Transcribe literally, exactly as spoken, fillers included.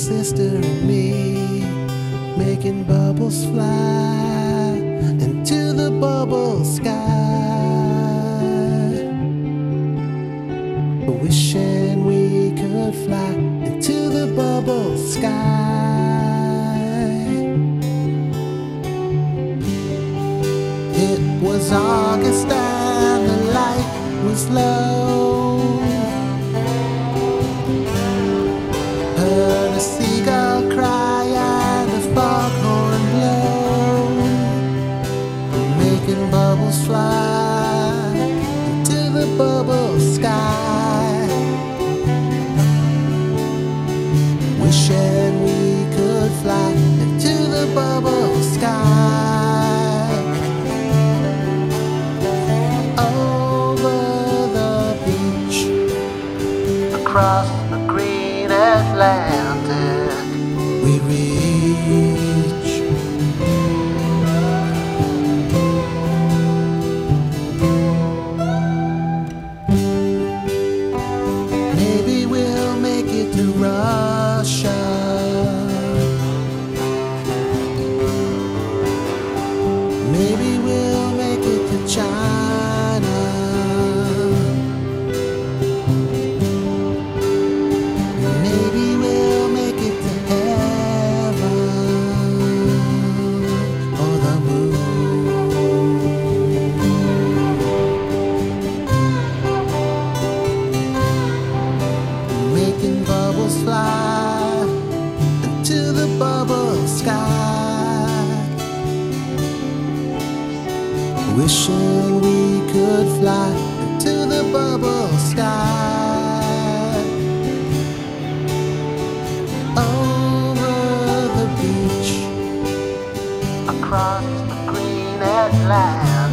sister and me, making bubbles fly into the bubble sky, wishing we could fly into the bubble sky. It was August and the light was low. Heard a seagull cry and a foghorn blow, making bubbles fly into the bubble sky, wishing we could fly into the bubble sky. Over the beach, across the green Atlantic, we reach. Maybe we'll make it to Russia. Maybe we'll make it to China. Maybe we'll make it to heaven or the moon. Making bubbles fly into the bubble sky, wishing we could fly into the bubble sky. Over the beach, across the green Atlantic.